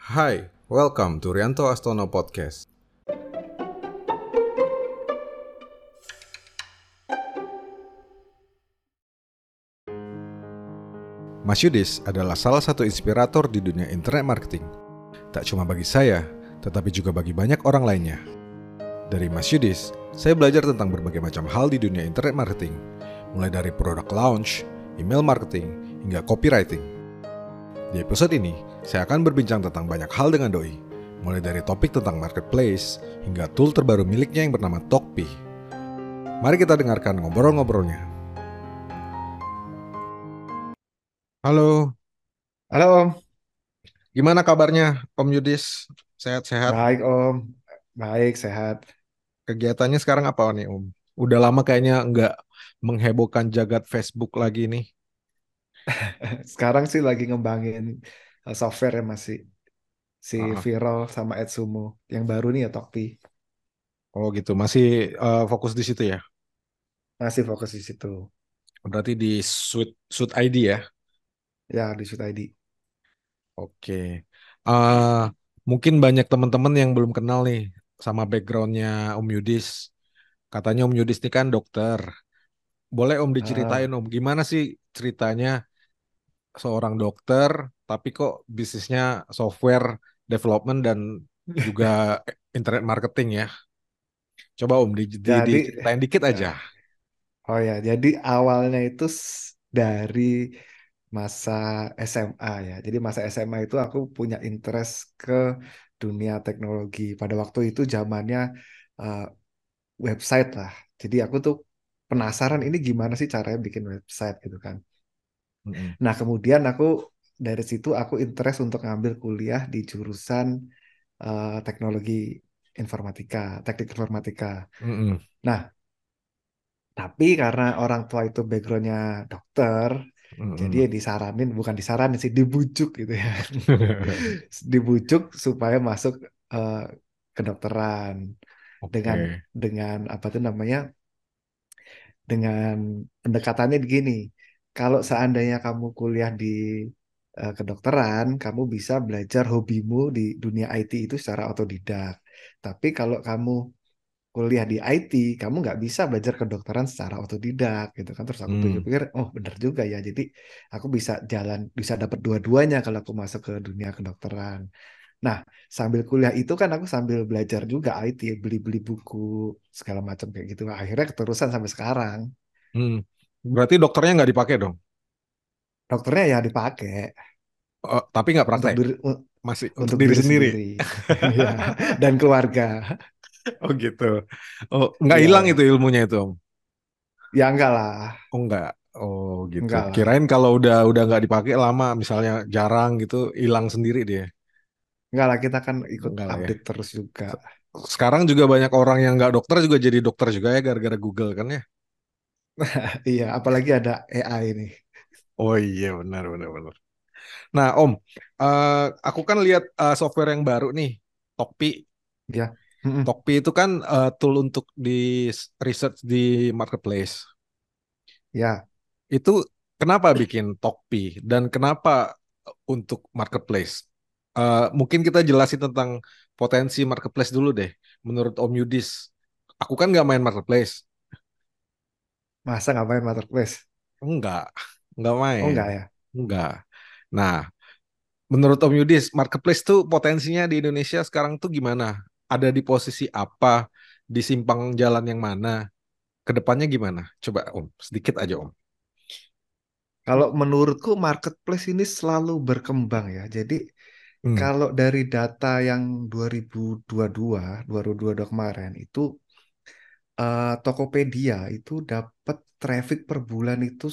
Hi, welcome to Rianto Astono Podcast. Mas Yudis adalah salah satu inspirator di dunia internet marketing. Tak cuma bagi saya, tetapi juga bagi banyak orang lainnya. Dari Mas Yudis, saya belajar tentang berbagai macam hal di dunia internet marketing, mulai dari product launch, email marketing, hingga copywriting. Di episode ini, saya akan berbincang tentang banyak hal dengan Doi, mulai dari topik tentang marketplace, hingga tool terbaru miliknya yang bernama Tokpi. Mari kita dengarkan ngobrol-ngobrolnya. Halo, Halo Om, gimana kabarnya Om Yudis? Sehat-sehat? baik Om, baik sehat. Kegiatannya sekarang apa nih Om? Udah lama kayaknya nggak menghebohkan jagat Facebook lagi nih. Sekarang sih lagi ngembangin software ya masih si Ah, Viral sama AdSumo yang baru nih ya Tokpi. oh gitu, masih fokus di situ ya? Masih fokus di situ. Berarti di Suite ID ya? Ya di Sud ID. Oke. Eh, Mungkin banyak teman-teman yang belum kenal nih sama backgroundnya Om Yudis. Katanya Om Yudis ini kan dokter. Boleh Om diceritain Ah, Om, gimana sih ceritanya seorang dokter, tapi kok bisnisnya software development dan juga internet marketing ya. Coba Om jadi diceritain dikit aja. ah, oh ya, jadi awalnya itu dari masa SMA ya. Jadi masa SMA itu aku punya interest ke dunia teknologi. Pada waktu itu zamannya eh, website lah. Jadi aku tuh penasaran ini gimana sih caranya bikin website gitu kan. Mm-mm. Nah, kemudian aku dari situ aku interest untuk ngambil kuliah di jurusan teknologi informatika, teknik informatika. Mm-mm. Nah, tapi karena orang tua itu backgroundnya dokter, jadi Mm-mm. ya disaranin, bukan disaranin sih, dibujuk gitu ya. Dibujuk supaya masuk eh, kedokteran dengan Oke. apa tuh namanya dengan pendekatannya begini. Kalau seandainya kamu kuliah di kedokteran, kamu bisa belajar hobimu di dunia IT itu secara otodidak. Tapi kalau kamu kuliah di IT, kamu nggak bisa belajar kedokteran secara otodidak gitu kan. Terus aku Hmm. pikir-pikir, oh bener juga ya. Jadi aku bisa bisa dapat dua-duanya kalau aku masuk ke dunia kedokteran. Nah, sambil kuliah itu kan aku sambil belajar juga IT, beli-beli buku segala macam kayak gitu. Akhirnya keterusan sampai sekarang. Hmm. Berarti dokternya nggak dipakai dong? Dokternya ya dipakai Tapi nggak untuk praktek? diri Masih untuk untuk diri diri sendiri? sendiri, ya, dan keluarga. Oh gitu. Oh, nggak Iya hilang itu ya, ilmunya itu Om? ya enggak lah, Oh nggak. Oh gitu. enggak lah, Kirain kalau udah nggak dipakai lama, misalnya jarang gitu, hilang sendiri dia. enggak lah. Kita kan ikut Enggak lah ya. update terus juga. Sekarang juga banyak orang yang nggak dokter juga jadi dokter juga ya gara-gara Google kan ya. Iya, apalagi ada AI ini. Oh iya benar benar benar. Nah Om, eh, aku kan lihat software yang baru nih, Tokpi. Ya, mm-mm. Tokpi itu kan tool untuk di research di marketplace. Ya. Itu kenapa bikin Tokpi dan kenapa untuk marketplace? Mungkin kita jelasin tentang potensi marketplace dulu deh. Menurut Om Yudis, aku kan nggak main marketplace. Masa ngapain marketplace? Enggak, enggak Oh main. enggak ya. Enggak. Nah, menurut Om Yudis, marketplace tuh potensinya di Indonesia sekarang tuh gimana? Ada di posisi apa? Di simpang jalan yang mana? Kedepannya gimana? Coba Om, sedikit aja Om. Kalau menurutku marketplace ini selalu berkembang ya. Jadi Hmm, kalau dari data yang 2022, 2022 kemarin itu Tokopedia itu dapat traffic per bulan itu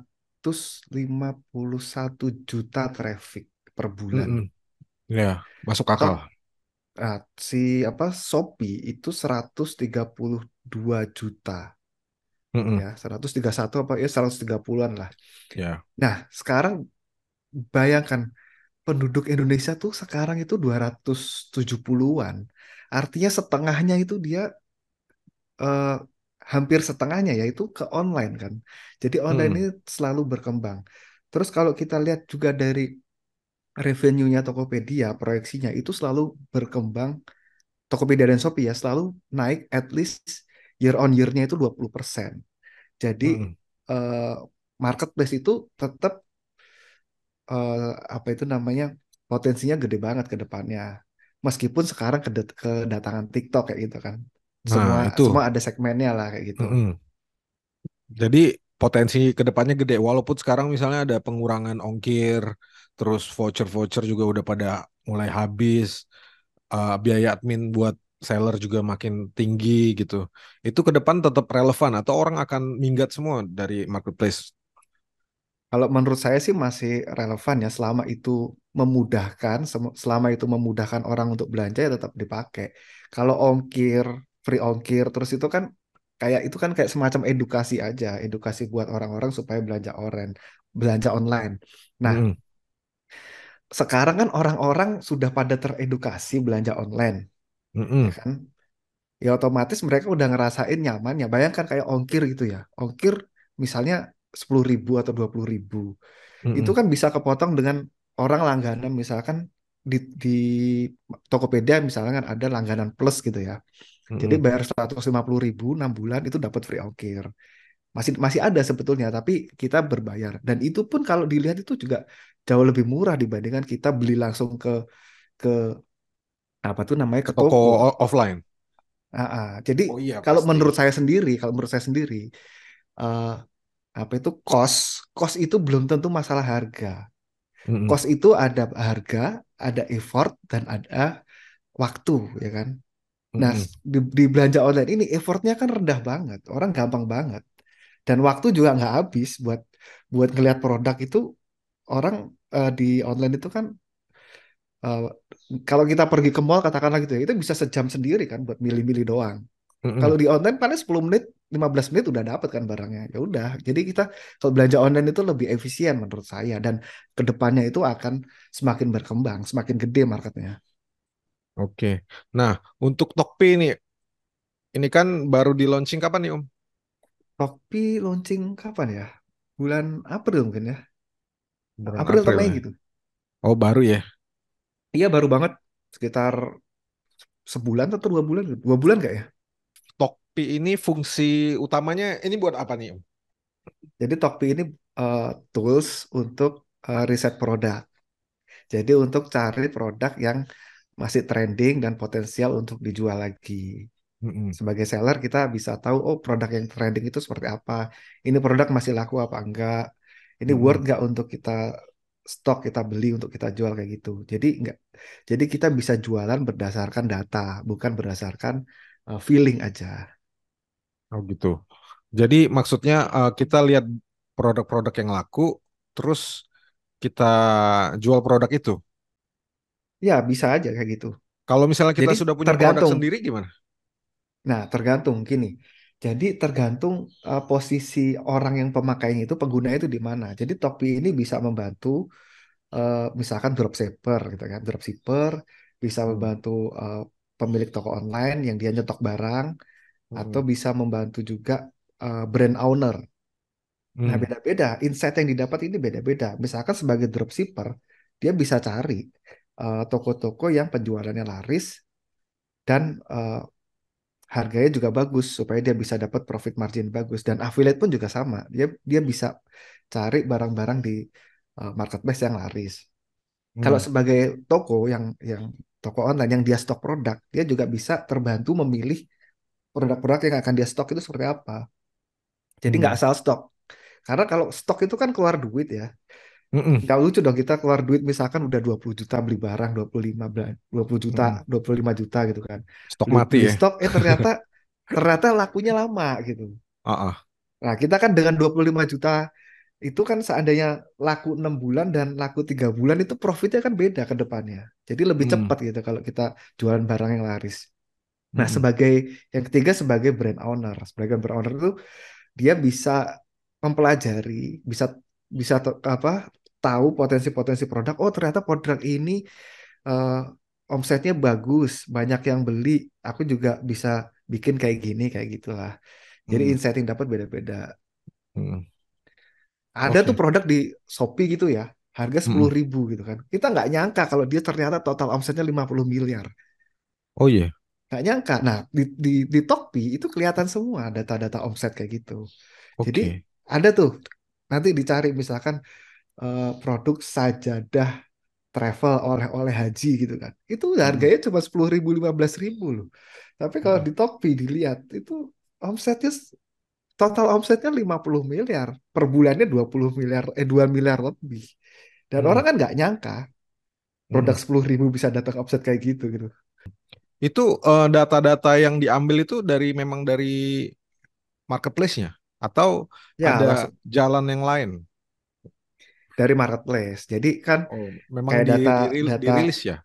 151 juta traffic per bulan. mm-mm. Ya, masuk akal. Tok si apa Shopee itu 132 juta Mm-mm. ya, 131 apa ya 130-an lah. Ya. Nah, sekarang bayangkan penduduk Indonesia tuh sekarang itu 270-an. Artinya setengahnya itu dia eh, hampir setengahnya yaitu ke online kan. Jadi online ini Mm-mm. selalu berkembang. Terus kalau kita lihat juga dari revenue-nya Tokopedia, proyeksinya itu selalu berkembang, Tokopedia dan Shopee ya, selalu naik at least year on year-nya itu 20%. Jadi Mm-mm. eh, marketplace itu tetap eh, apa itu namanya, potensinya gede banget ke depannya. Meskipun sekarang kedatangan TikTok kayak gitu kan. Nah, Semua itu. semua ada segmennya lah kayak gitu. Mm-mm. Jadi potensi kedepannya gede. Walaupun sekarang misalnya ada pengurangan ongkir, terus voucher-voucher juga udah pada mulai habis, biaya admin buat seller juga makin tinggi gitu. Itu ke depan tetap relevan atau orang akan minggat semua dari marketplace? Kalau menurut saya sih masih relevan ya, selama itu memudahkan, selama itu memudahkan orang untuk belanja ya tetap dipakai. Kalau ongkir, free ongkir, terus itu kan kayak semacam edukasi aja, edukasi buat orang-orang supaya belanja online. Nah, Mm-mm. sekarang kan orang-orang sudah pada teredukasi belanja online, ya Mm-mm. kan? Ya otomatis mereka udah ngerasain nyaman ya. Bayangkan kayak ongkir gitu ya. Ongkir misalnya 10.000 atau 20.000. Itu Mm-mm. kan bisa kepotong dengan orang langganan, misalkan di Tokopedia misalnya kan ada langganan plus gitu ya. Jadi Mm-mm. bayar 150.000 6 bulan itu dapat free ongkir. Masih masih ada sebetulnya, tapi kita berbayar. Dan itu pun kalau dilihat itu juga jauh lebih murah dibandingkan kita beli langsung ke apa tuh namanya, Ke ke toko toko. offline. Jadi Oh iya kalau pasti. menurut saya sendiri, eh, apa itu kos itu belum tentu masalah harga. Mm-mm. Kos itu ada harga, ada effort, dan ada waktu, ya kan? Nah, Mm-mm. di belanja online ini effortnya kan rendah banget, orang gampang banget, dan waktu juga nggak habis buat buat ngelihat produk itu. Orang di online itu kan, eh, kalau kita pergi ke mall katakanlah gitu ya, itu bisa sejam sendiri kan buat milih-milih doang. Kalau Mm-mm. di online paling 10 menit, 15 menit udah dapat kan barangnya. Ya udah. Jadi kita kalau belanja online itu lebih efisien menurut saya, dan kedepannya itu akan semakin berkembang, semakin gede marketnya. Oke. Nah, untuk Tokped ini kan baru di launching kapan nih Om? Shopee launching kapan ya? Bulan April mungkin ya. Bulan April atau April Mei ya. gitu. Oh baru ya. Iya baru banget. Sekitar sebulan atau 2 bulan gitu. 2 bulan nggak ya? Tokped ini fungsi utamanya ini buat apa nih Om? Jadi Tokped ini tools untuk riset produk. Jadi untuk cari produk yang masih trending dan potensial untuk dijual lagi. Mm-mm. Sebagai seller kita bisa tahu, oh produk yang trending itu seperti apa. Ini produk masih laku apa enggak. Ini worth Mm-mm. nggak untuk kita stok, kita beli untuk kita jual kayak gitu. Jadi enggak. Jadi kita bisa jualan berdasarkan data, bukan berdasarkan feeling aja. Oh gitu. Jadi maksudnya kita lihat produk-produk yang laku, terus kita jual produk itu. Ya, bisa aja kayak gitu. Kalau misalnya kita Jadi sudah punya produk tergantung. sendiri gimana? Nah, tergantung gini. Jadi tergantung posisi orang yang pemakainya itu, pengguna itu di mana. Jadi Topi ini bisa membantu, misalkan dropshipper gitu kan. Dropshipper bisa Hmm. membantu eh, pemilik toko online yang dia nyetok barang, atau Mm-mm. bisa membantu juga brand owner. Nah, Mm. beda-beda. Insight yang didapat ini beda-beda. Misalkan sebagai dropshipper, dia bisa cari toko-toko yang penjualannya laris dan harganya juga bagus supaya dia bisa dapat profit margin bagus. Dan affiliate pun juga sama. Dia dia bisa cari barang-barang di marketplace yang laris. Kalau Mm. sebagai toko yang toko online yang dia stok produk, dia juga bisa terbantu memilih produk-produk yang akan dia stok itu seperti apa. Jadi nggak Mm. asal stok. Karena kalau stok itu kan keluar duit ya. Mm-mm. Nggak lucu dong kita keluar duit misalkan udah 20 juta beli barang, 25 juta, Mm-mm. 25 juta gitu kan. Stok Beli mati beli ya. stok, ternyata ternyata lakunya lama gitu. Ah, ah. Nah, kita kan dengan 25 juta itu kan seandainya laku 6 bulan dan laku 3 bulan, itu profitnya kan beda ke depannya. Jadi lebih Mm. cepat gitu kalau kita jualan barang yang laris. Nah, Mm-mm. yang ketiga sebagai brand owner. Sebagai brand owner itu dia bisa mempelajari, bisa bisa tahu potensi-potensi produk. Oh, ternyata produk ini eh, omsetnya bagus, banyak yang beli. Aku juga bisa bikin kayak gini, kayak gitulah. Jadi Mm. insight yang dapat beda-beda. Mm. Ada tuh Oke. produk di Shopee gitu ya. harga sepuluh Mm-mm. ribu gitu kan. Kita nggak nyangka kalau dia ternyata total omsetnya 50 miliar. Oh iya, Nggak nyangka. Nah, di Tokpi itu kelihatan semua data-data omset kayak gitu. Jadi oke. ada tuh, nanti dicari misalkan produk sajadah travel oleh-oleh haji gitu kan. Itu Mm-mm. harganya cuma 10 ribu, 15 ribu loh. Tapi kalau Mm-mm. di Tokpi dilihat, itu omsetnya, total omsetnya 50 miliar. Per bulannya 20 miliar, 2 miliar lebih. Dan orang Mm-mm. kan nggak nyangka produk Mm-mm. 10 ribu bisa datang omset kayak gitu gitu. Itu data-data yang diambil itu dari memang dari marketplace-nya atau Ya, ada langsung jalan yang lain? dari marketplace. Jadi kan Oh, memang kayak data data dirilis ya?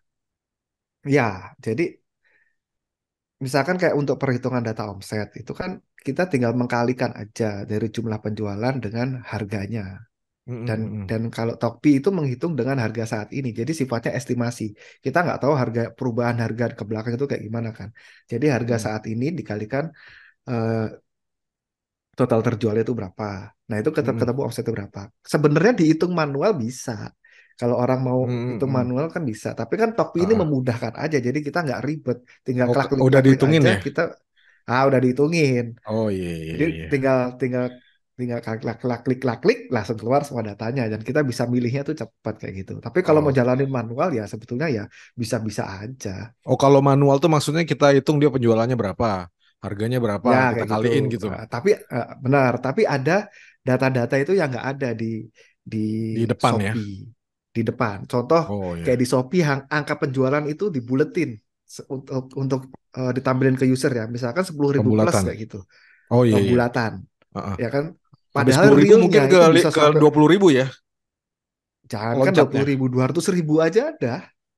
ya, jadi misalkan kayak untuk perhitungan data omset itu kan kita tinggal mengkalikan aja dari jumlah penjualan dengan harganya. Dan Mm-mm. dan kalau Tokpi itu menghitung dengan harga saat ini. Jadi sifatnya estimasi. Kita nggak tahu harga perubahan harga ke belakang itu kayak gimana kan. Jadi harga Mm-mm. saat ini dikalikan eh, total terjualnya itu berapa. Nah, itu Mm-mm. ketemu omsetnya berapa. Sebenarnya dihitung manual bisa. Kalau orang mau hitung Mm-mm. manual kan bisa. Tapi kan Tokpi ini Ah. memudahkan aja. Jadi kita nggak ribet. Tinggal Oh, klik klik udah klik klik dihitungin aja ya? kita udah dihitungin. Oh iya iya Jadi iya. tinggal tinggal tinggal klik klik klik klik klik klik, langsung keluar semua datanya dan kita bisa milihnya tuh cepat kayak gitu. Tapi kalau mau Oh. jalanin manual ya sebetulnya ya bisa-bisa aja. Oh, kalau manual tuh maksudnya kita hitung dia penjualannya berapa, harganya berapa, Ya kita kayak gitu. kaliin gitu Tapi benar, tapi ada data-data itu yang nggak ada di di depan ya. Shopee di depan. Contoh Oh kayak ya, di Shopee angka penjualan itu dibuletin untuk ditampilin ke user ya. Misalkan 10 ribu plus pembulatan. kayak gitu. Oh iya iya. Bulatan, Heeh. ya kan? Sampai Padahal 10.000 realnya mungkin ke itu bisa ke sampai 20.000 ya jangankan dua puluh loncatnya. ribu, 200 ribu aja ada.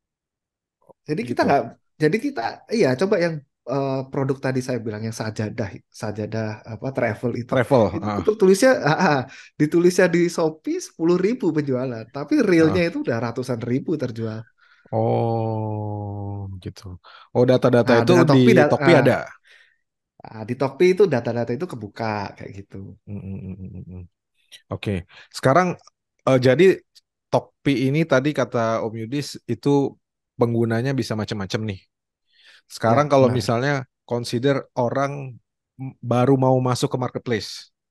Jadi kita Gitu. nggak, jadi kita, iya coba yang produk tadi saya bilang yang sajadah, sajadah apa travel Travel. itu tulisnya, ditulisnya di Shopee 10 ribu penjualan, tapi realnya Ah. itu udah ratusan ribu terjual. Oh gitu. Oh data-data Nah itu dengan di Tokpi, Tokopedia ada. di Tokpi itu data-data itu kebuka kayak gitu. Mm, mm, mm, mm, mm. Oke. Sekarang jadi Tokopedia ini tadi kata Om Yudis itu penggunanya bisa macam-macam nih. Sekarang Ya kalau benar. misalnya consider orang baru mau masuk ke marketplace,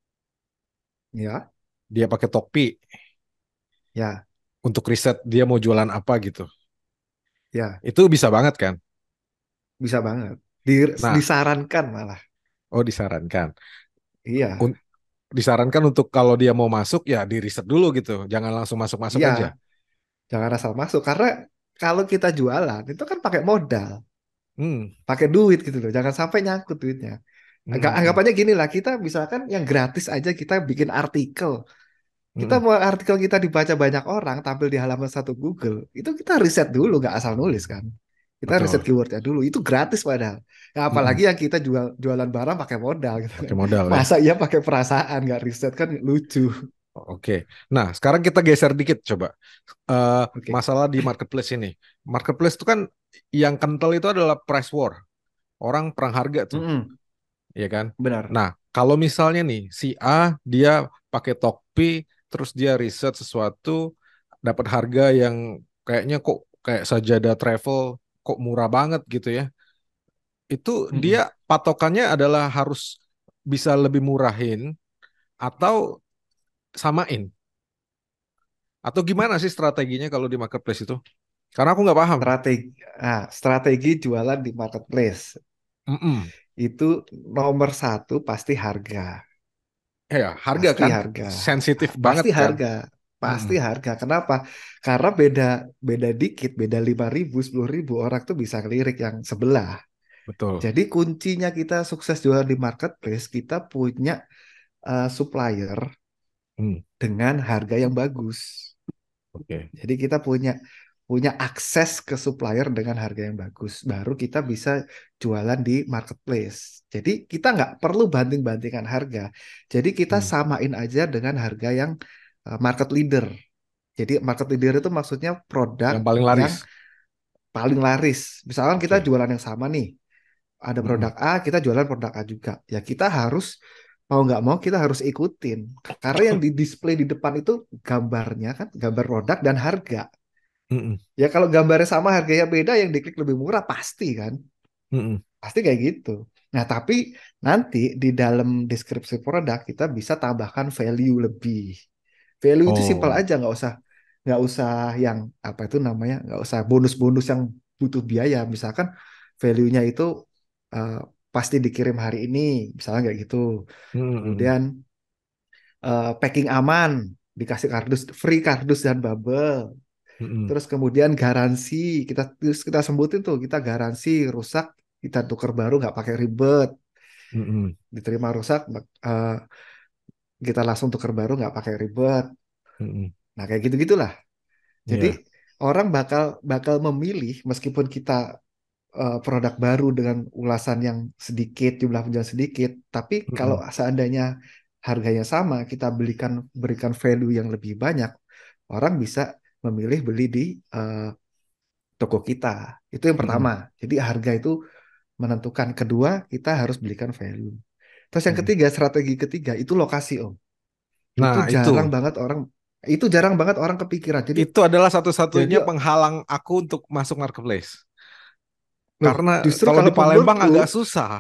Ya, dia pakai Tokopedia ya, untuk riset dia mau jualan apa gitu. ya, Itu bisa banget kan? bisa banget. Nah, Disarankan malah. oh disarankan. Iya, Un- Disarankan untuk kalau dia mau masuk ya di riset dulu gitu. Jangan langsung masuk-masuk iya, aja. jangan asal masuk karena kalau kita jualan itu kan pakai modal, Hmm. pakai duit gitu loh. Jangan sampai nyangkut duitnya. Hmm, hmm, hmm. Anggapannya gini lah, kita misalkan yang gratis aja kita bikin artikel. Kita Hmm, mau artikel kita dibaca banyak orang, tampil di halaman satu Google, itu kita riset dulu, nggak asal nulis kan. Kita riset betul. keywordnya dulu, itu gratis padahal. Ya, Hmm, hmm. apalagi yang kita jualan barang pakai modal gitu Pakai kan. modal ya. Masa iya pakai perasaan, nggak riset kan lucu. Oke. Nah, sekarang kita geser dikit coba. Eh, Oke. Masalah di marketplace ini. Marketplace itu kan yang kental itu adalah price war. Orang perang harga tuh, Mm-mm, ya kan? benar. Nah, kalau misalnya nih si A dia pakai Tokopedia terus dia riset sesuatu dapat harga yang kayaknya kok kayak sajadah travel kok murah banget gitu ya. Itu dia Mm-mm. patokannya adalah harus bisa lebih murahin atau samain atau gimana sih strateginya kalau di marketplace itu? Karena aku nggak paham. Strategi jualan di marketplace Mm-mm. itu nomor satu pasti harga. Ya, harga Pasti kan harga. sensitif banget Pasti kan. harga. Mm-mm. Pasti harga. Kenapa? Karena beda beda dikit, beda 5 ribu, 10 ribu orang tuh bisa ngelirik yang sebelah. Betul. Jadi kuncinya kita sukses jualan di marketplace, kita punya supplier Hmm. dengan harga yang bagus. Oke. Jadi kita punya punya akses ke supplier dengan harga yang bagus. Baru kita bisa jualan di marketplace. Jadi kita nggak perlu banting-bantingan harga. Jadi kita Hmm. samain aja dengan harga yang market leader. Jadi market leader itu maksudnya produk Yang paling yang laris. paling laris. Misalkan kita Oke. jualan yang sama nih. Ada produk Mm-mm. A, kita jualan produk A juga. Ya kita harus mau nggak mau kita harus ikutin. Karena yang di display di depan itu gambarnya kan, gambar produk dan harga. Mm-mm. Ya kalau gambarnya sama harganya beda, yang diklik lebih murah pasti kan. Mm-mm. Pasti kayak gitu. Nah, tapi nanti di dalam deskripsi produk kita bisa tambahkan value lebih. Value itu simpel Oh. aja, nggak usah yang apa itu namanya, nggak usah bonus-bonus yang butuh biaya. Misalkan value-nya itu eh, pasti dikirim hari ini, misalnya kayak gitu. Mm-mm. Kemudian packing aman, dikasih kardus, free kardus dan bubble. Mm-mm. Terus kemudian garansi, terus kita sebutin tuh, kita garansi rusak, kita tuker baru nggak pakai ribet. Mm-mm. Diterima rusak, eh, kita langsung tuker baru nggak pakai ribet. Mm-mm. Nah kayak gitu-gitulah. Jadi Iya. orang bakal bakal memilih meskipun kita produk baru dengan ulasan yang sedikit, jumlah penjualan sedikit, tapi kalau Mm-mm. seandainya harganya sama, kita berikan value yang lebih banyak, orang bisa memilih beli di eh, toko kita. Itu yang pertama. Mm-mm. Jadi harga itu menentukan. Kedua, kita harus belikan value. Terus yang Mm-mm. ketiga, strategi ketiga itu lokasi, Om. Itu Nah, jarang itu banget orang itu jarang banget orang kepikiran. Jadi itu adalah jadi satu-satunya penghalang aku untuk masuk marketplace. loh, Karena justru kalau di kalau Palembang menurutku, agak susah.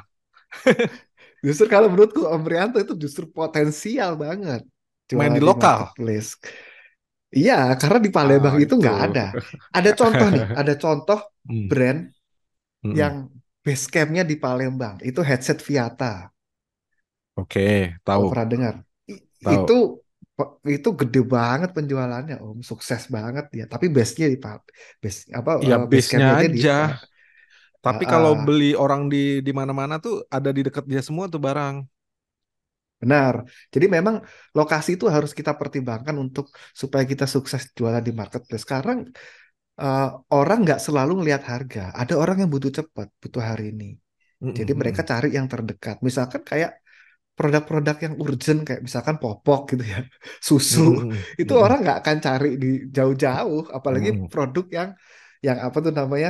justru kalau menurutku Om Prianto itu justru potensial banget Main di jualan di lokal. marketplace. Iya, karena di Palembang Ah, itu itu. nggak ada. Ada contoh nih, ada contoh Hmm. brand yang Mm-mm. base campnya di Palembang. Itu headset Viata. Oke, Oh, tahu, pernah dengar? I- tahu. itu itu gede banget penjualannya, Om. Sukses banget ya. Tapi base-nya base apa Ya base base-nya campnya dia di aja. Tapi kalau ah, beli orang di mana-mana tuh ada di dekat dia semua tuh barang. benar. Jadi memang lokasi itu harus kita pertimbangkan untuk supaya kita sukses jualan di marketplace. Sekarang eh, orang nggak selalu ngelihat harga. Ada orang yang butuh cepat, butuh hari ini. Jadi Mm-mm, mereka mm-mm, cari yang terdekat. Misalkan kayak produk-produk yang urgent kayak misalkan popok gitu ya, susu. mm-mm, Itu mm-mm, orang nggak akan cari di jauh-jauh, apalagi mm-mm. produk yang apa tuh namanya,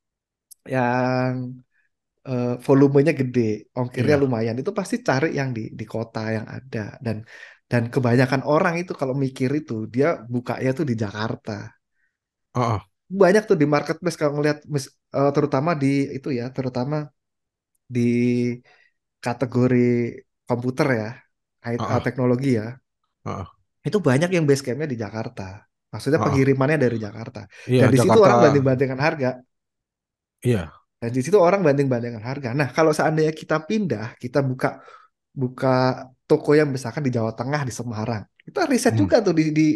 yang volumenya gede, ongkirnya Iya. lumayan. Itu pasti cari yang di kota yang ada, dan kebanyakan orang itu kalau mikir itu dia bukanya tuh di Jakarta. Oh, oh. Banyak tuh di marketplace kalau ngelihat terutama di itu ya, terutama di kategori komputer ya, Oh, oh. teknologi ya. Oh, oh. Itu banyak yang base campnya di Jakarta. Maksudnya Oh, oh. pengirimannya dari Jakarta. Iya, Dan di situ Jakarta. orang banding-bandingkan harga. Iya. Dan di situ orang banding-bandingkan harga. Nah, kalau seandainya kita pindah, kita buka buka toko yang misalkan di Jawa Tengah di Semarang. Kita riset Hmm, juga tuh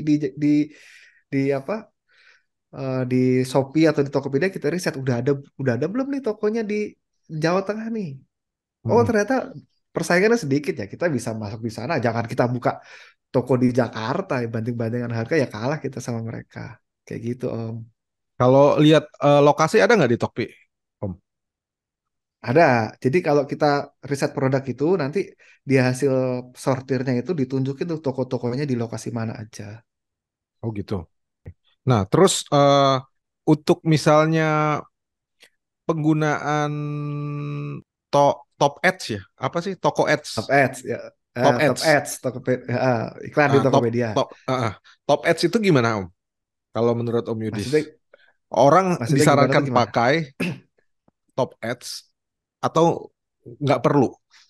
di apa di Shopee atau di Tokopedia, kita riset udah ada belum nih tokonya di Jawa Tengah nih. Oh, mm-mm. ternyata persaingannya sedikit ya. Kita bisa masuk di sana. Jangan kita buka toko di Jakarta ya, banding-bandingan harga ya kalah kita sama mereka. Kayak gitu, Om. Kalau lihat lokasi ada nggak di Tokpi, Om? Ada. Jadi kalau kita riset produk itu nanti di hasil sortirnya itu ditunjukin tuh toko-tokonya di lokasi mana aja. Oh gitu. Nah, terus untuk misalnya penggunaan top ads ya, apa sih toko ads, Top ads ya. top Top ads, ads iklan di top Tokopedia. top top ads itu gimana Om? Kalau menurut Om Yudis, Maksudnya orang maksudnya gimana disarankan tuh gimana? pakai top ads atau nggak perlu?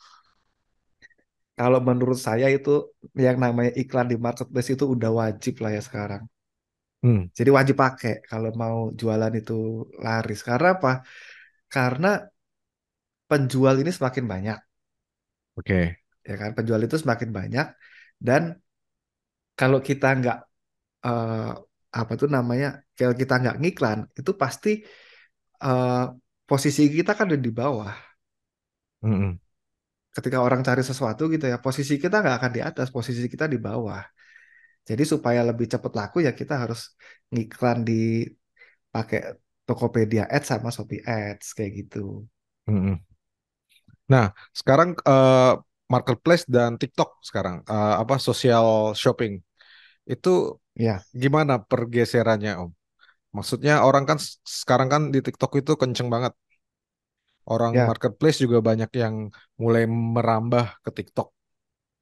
Kalau menurut saya itu yang namanya iklan di marketplace itu udah wajib lah ya sekarang. Hmm, Jadi wajib pakai kalau mau jualan itu laris. Karena apa? Karena penjual ini semakin banyak, oke. ya kan? Penjual itu semakin banyak, dan kalau kita nggak eh, apa tuh namanya, kalau kita nggak ngiklan, itu pasti eh, posisi kita kan ada di bawah. Mm-mm, Ketika orang cari sesuatu gitu ya, posisi kita nggak akan di atas, posisi kita di bawah. Jadi supaya lebih cepat laku ya kita harus ngiklan di pakai Tokopedia Ads sama Shopee Ads kayak gitu. mm-mm. Nah, sekarang marketplace dan TikTok sekarang apa social shopping itu Ya, gimana pergeserannya Om? Maksudnya orang kan sekarang kan di TikTok itu kenceng banget. Orang ya. marketplace juga banyak yang mulai merambah ke TikTok.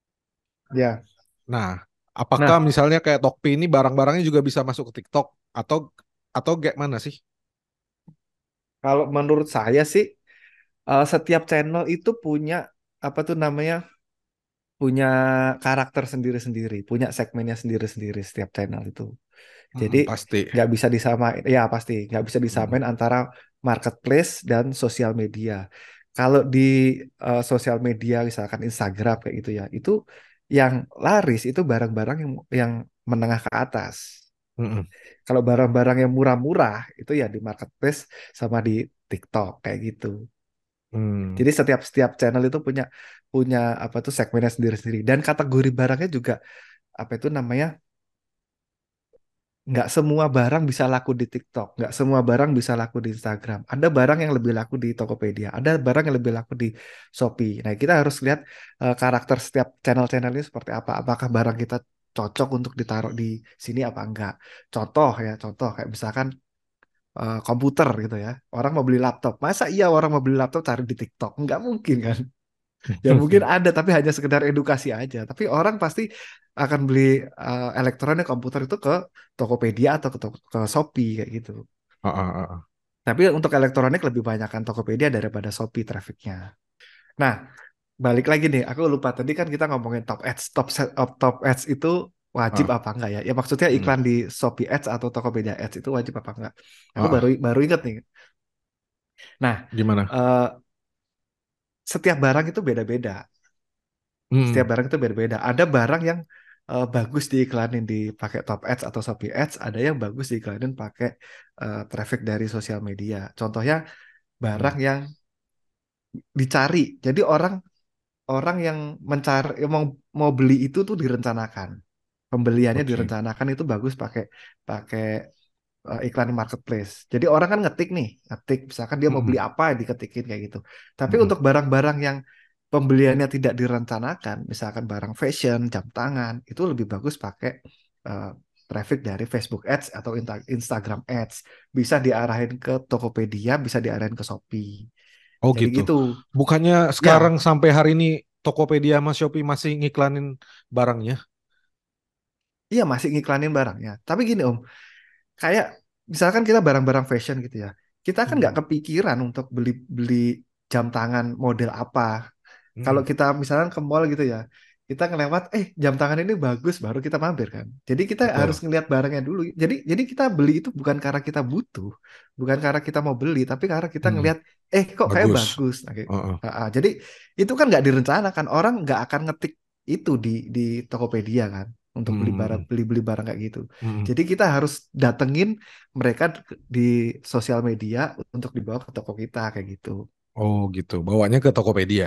Ya. Nah, apakah Nah, misalnya kayak Tokpi ini barang-barangnya juga bisa masuk ke TikTok atau kayak mana sih? kalau menurut saya sih setiap channel itu punya apa tuh namanya, punya karakter sendiri-sendiri, punya segmennya sendiri-sendiri setiap channel itu. Jadi Pasti. nggak bisa disamain, ya pasti nggak bisa Mm, disamain antara marketplace dan sosial media. Kalau di sosial media misalkan Instagram kayak gitu ya, itu yang laris itu barang-barang yang menengah ke atas. mm, Kalau barang-barang yang murah-murah itu ya di marketplace sama di TikTok kayak gitu. mm. Jadi setiap setiap channel itu punya punya apa tuh segmennya sendiri-sendiri dan kategori barangnya juga apa itu namanya, nggak semua barang bisa laku di TikTok, nggak semua barang bisa laku di Instagram. Ada barang yang lebih laku di Tokopedia, ada barang yang lebih laku di Shopee. Nah, kita harus lihat karakter setiap channel-channel ini seperti apa. Apakah barang kita cocok untuk ditaruh di sini apa enggak? Contoh ya, contoh kayak misalkan komputer gitu ya. Orang mau beli laptop. Masa iya orang mau beli laptop cari di TikTok? Nggak mungkin kan? Ya mungkin ada tapi hanya sekedar edukasi aja. Tapi orang pasti akan beli elektronik komputer itu ke Tokopedia atau ke Shopee kayak gitu. Ah, ah, ah, ah. Tapi untuk elektronik lebih banyak kan Tokopedia daripada Shopee trafficnya. Nah, balik lagi nih, aku lupa tadi kan kita ngomongin top ads. Top ads itu wajib Ah, apa enggak ya? Ya maksudnya mm. iklan di Shopee Ads atau Tokopedia Ads itu wajib apa enggak? Aku Ah, baru ah. baru ingat nih. Nah, Gimana? eh, setiap barang itu beda-beda. Setiap Mm, barang itu beda-beda. Ada barang yang bagus diiklanin di pakai Top Ads atau Shopee Ads, ada yang bagus diiklanin pakai traffic dari sosial media. Contohnya barang mm. yang dicari. Jadi orang orang yang mencari mau mau beli itu tuh direncanakan. Pembeliannya Oke. direncanakan itu bagus pakai pakai iklan marketplace. Jadi orang kan ngetik nih, ngetik misalkan dia mau beli Mm, apa diketikin kayak gitu. Tapi mm. untuk barang-barang yang pembeliannya tidak direncanakan, misalkan barang fashion, jam tangan, itu lebih bagus pakai eh, traffic dari Facebook Ads atau Instagram Ads. Bisa diarahin ke Tokopedia, bisa diarahin ke Shopee. Oh Jadi gitu. gitu. Bukannya sekarang Ya, sampai hari ini Tokopedia sama Shopee masih ngiklanin barangnya? iya masih ngiklanin barangnya. Tapi gini Om, kayak misalkan kita barang-barang fashion gitu ya, kita kan nggak Mm, kepikiran untuk beli beli jam tangan model apa. Kalau mm. kita misalkan ke mall gitu ya, kita ngelewat, jam tangan ini bagus, baru kita mampir kan. Jadi kita harus Betul. ngeliat barangnya dulu. Jadi kita beli itu bukan karena kita butuh, bukan karena kita mau beli, tapi karena kita Mm, ngeliat, kok kayak bagus. bagus. Nah, Heeh. jadi itu kan nggak direncanakan. Orang nggak akan ngetik itu di Tokopedia kan untuk beli barang Mm, beli beli barang kayak gitu. mm, mm. Jadi kita harus datengin mereka di sosial media untuk dibawa ke toko kita kayak gitu. Oh gitu. Bawanya ke Tokopedia.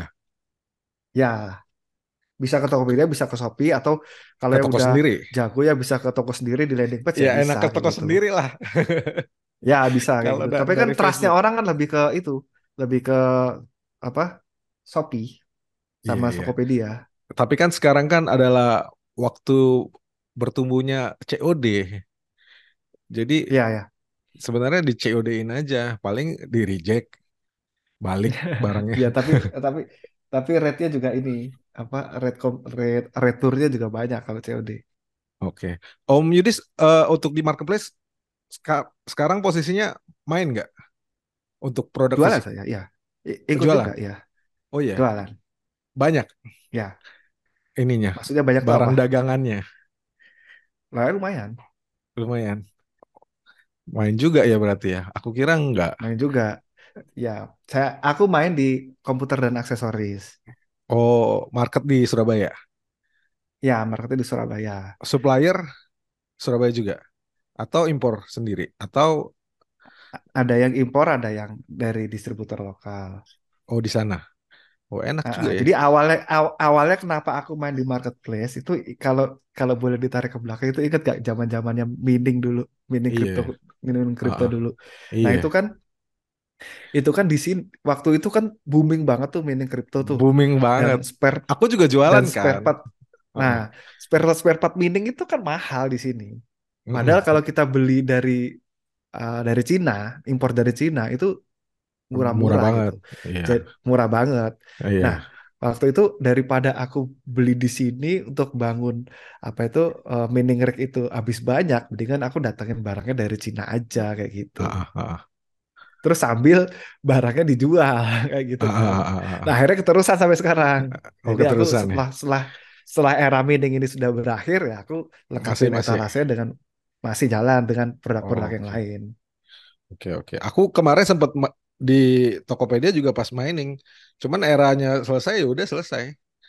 Ya, bisa ke Tokopedia, bisa ke Shopee, atau kalau Ke yang toko udah sendiri. jago ya bisa ke toko sendiri di landing page Ya ya enak bisa ke kayak toko gitu. sendiri lah. Ya bisa kayak Kalau gitu. Tapi kan dari trustnya Facebook. orang kan lebih ke itu, lebih ke apa? Shopee Iya, sama iya. Tokopedia. Tapi kan sekarang kan adalah waktu bertumbuhnya COD. Jadi Iya ya. sebenarnya di COD-in aja. Paling di reject. Balik barangnya. Ya tapi rate-nya juga ini apa, rate returnya juga banyak kalau COD. Oke. Om Yudis, untuk di marketplace sekarang posisinya main nggak untuk produk Jualan fisik? saya, ya. Ikut juga Jualan. ya, Oh iya, jualan. banyak Ya, ininya, maksudnya banyak tuh barang apa? dagangannya. Lah lumayan, Lumayan. Main juga ya berarti ya. Aku kira enggak. main juga. Ya, aku main di komputer dan aksesoris. Oh, market di Surabaya. Ya, marketnya di Surabaya. Supplier Surabaya juga. Atau impor sendiri. Atau Ada yang impor, ada yang dari distributor lokal. oh di sana. Oh enak juga ya. Jadi awalnya kenapa aku main di marketplace itu kalau kalau boleh ditarik ke belakang itu ingat gak zaman zamannya mining dulu, mining kripto, Iya. mining kripto Heeh. dulu. Nah Iya. itu kan di sini waktu itu kan booming banget tuh mining kripto tuh, Booming dan banget. spare Aku juga dan jualan spare kan. part. Nah, Heeh. spare part mining itu kan mahal di sini. Padahal Mm-mm. kalau kita beli dari Cina, impor dari Cina itu Murah murah-murah gitu. banget. Iya. Jadi murah banget. Nah, Iya. Waktu itu daripada aku beli di sini untuk bangun apa itu mining rig itu habis banyak, mendingan aku datangin barangnya dari Cina aja kayak gitu. Ah, ah, ah, Terus sambil barangnya dijual kayak gitu ah, kan. ah, ah, ah, Nah, ah. akhirnya keterusan sampai sekarang. Oh, Jadi aku keterusan ya. setelah era mining ini sudah berakhir ya aku Masih lengkapin masih. etalase dengan masih jalan dengan produk-produk Oh, yang oke. lain. Oke, oke. Aku kemarin sempat di Tokopedia juga pas mining. Cuman eranya selesai ya udah selesai.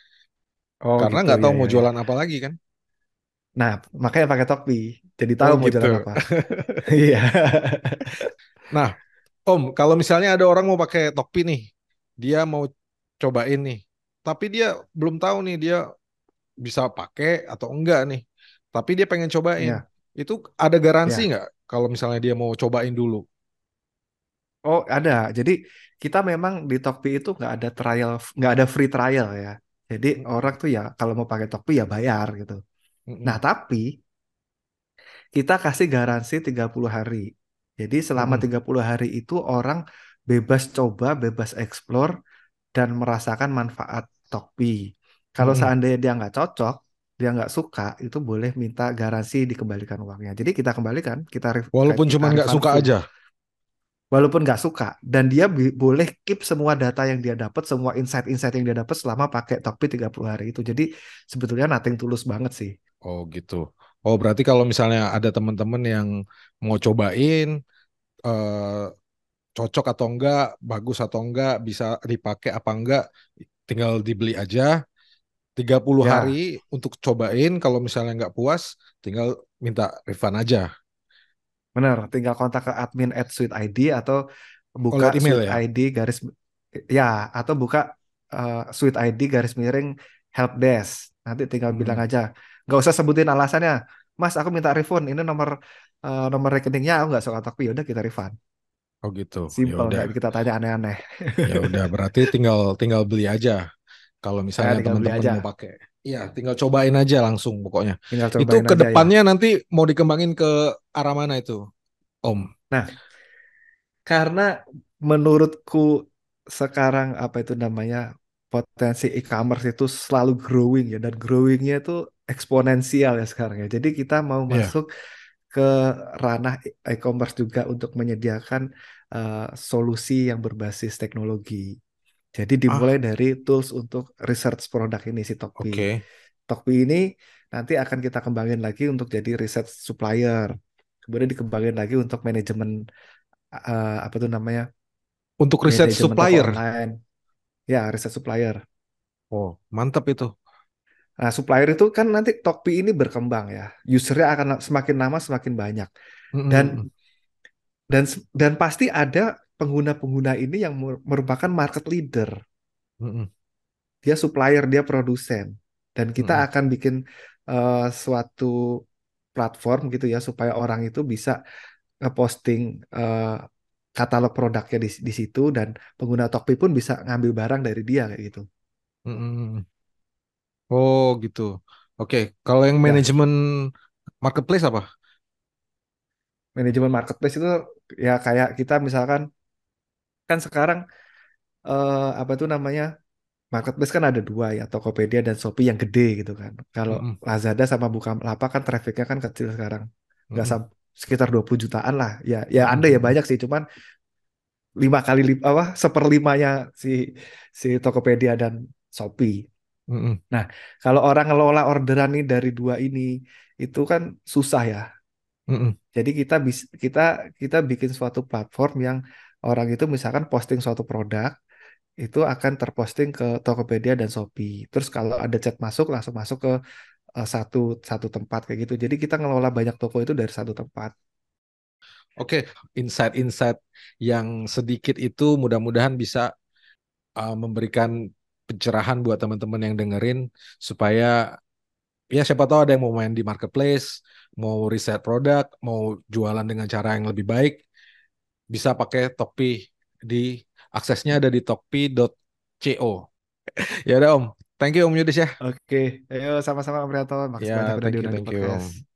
Oh Karena gitu nggak ya tahu ya mau ya. jualan apa lagi kan. Nah, makanya pakai Tokopedia. Jadi tahu Oh mau gitu. jalan apa. Iya. Nah, Om, kalau misalnya ada orang mau pakai Tokpi nih, dia mau cobain nih, tapi dia belum tahu nih dia bisa pakai atau enggak nih, tapi dia pengen cobain, Ya, itu ada garansi ya. nggak kalau misalnya dia mau cobain dulu? Oh, ada. Jadi kita memang di Tokpi itu nggak ada free trial ya. Jadi orang Mm-mm, tuh ya kalau mau pakai Tokpi ya bayar gitu. Nah, mm-mm, tapi kita kasih garansi 30 hari. Jadi selama mm-mm, 30 hari itu orang bebas coba, bebas explore, dan merasakan manfaat Tokpi. Kalau mm-mm. seandainya dia nggak cocok, dia nggak suka, itu boleh minta garansi dikembalikan uangnya. Jadi kita kembalikan, Walaupun kita cuman nggak refund suka full. aja. Walaupun nggak suka, dan dia boleh keep semua data yang dia dapat, semua insight-insight yang dia dapat selama pakai Tokpi 30 hari itu. Jadi sebetulnya nothing tulus banget sih. Oh gitu. Oh berarti kalau misalnya ada teman-teman yang mau cobain, eh, cocok atau enggak, bagus atau enggak, bisa dipakai apa enggak, tinggal dibeli aja. 30 hari Ya, untuk cobain, kalau misalnya nggak puas, tinggal minta refund aja. benar, tinggal kontak ke admin at Sweet ID atau Oh, buka lewat email Sweet ya? ID garis ya atau buka Sweet ID garis miring help desk. Nanti tinggal bilang Mm-mm. aja, nggak usah sebutin alasannya. Mas, aku minta refund. Ini nomor rekeningnya aku nggak suka tapi yaudah kita refund. Oh gitu. Ya Simple, udah. nggak kita tanya aneh-aneh. Ya udah, berarti tinggal tinggal beli aja. Kalau Ya misalnya tinggal beli teman-teman aja. mau pakai. Iya, tinggal cobain aja langsung pokoknya. Tinggal Itu cobain ke aja ya. depannya nanti mau dikembangin ke arah mana itu, Om? Nah, karena menurutku sekarang apa itu namanya potensi e-commerce itu selalu growing ya dan growingnya itu eksponensial ya sekarang ya. Jadi kita mau Iya. masuk ke ranah e-commerce juga untuk menyediakan solusi yang berbasis teknologi. Jadi dimulai Ah, dari tools untuk research produk ini si Tokpi. oke. Tokpi ini nanti akan kita kembangin lagi untuk jadi research supplier. Kemudian dikembangin lagi untuk manajemen apa tuh namanya Untuk riset manajemen toko supplier. online ya research supplier. Oh, mantap itu. Nah supplier itu kan nanti Tokpi ini berkembang ya, usernya akan semakin lama semakin banyak dan Mm-mm, dan pasti ada pengguna-pengguna ini yang merupakan market leader. mm-mm, Dia supplier, dia produsen, dan kita mm-mm, akan bikin suatu platform gitu ya supaya orang itu bisa ngeposting eh, katalog produknya di situ dan pengguna Tokpi pun bisa ngambil barang dari dia kayak gitu. mm-mm. Oh gitu. Oke, kalau yang Ya, manajemen marketplace apa? manajemen marketplace itu ya kayak kita misalkan kan sekarang apa tuh namanya marketplace kan ada dua ya Tokopedia dan Shopee yang gede gitu kan. Kalau Mm-mm, Lazada sama Bukalapak kan trafficnya kan kecil sekarang nggak mm-mm, sekitar 20 jutaan lah ya ya mm-mm, ada ya mm-mm, banyak sih cuman apa seperlimanya si si Tokopedia dan Shopee. mm-mm, Nah kalau orang ngelola orderan nih dari dua ini itu kan susah ya. mm-mm, Jadi kita kita bikin suatu platform yang orang itu misalkan posting suatu produk itu akan terposting ke Tokopedia dan Shopee. Terus kalau ada chat masuk langsung masuk ke satu satu tempat kayak gitu. Jadi kita ngelola banyak toko itu dari satu tempat. Oke, insight-insight yang sedikit itu mudah-mudahan bisa memberikan pencerahan buat teman-teman yang dengerin supaya ya siapa tahu ada yang mau main di marketplace, mau riset produk, mau jualan dengan cara yang lebih baik, bisa pakai Tokpi di aksesnya ada di tokpi.co. Ya udah Om, thank you Om Yudis ya. Oke, ayo sama-sama Om Prianto. Makasih banyak Ya, udah thank you, diundang di thank you podcast. Om.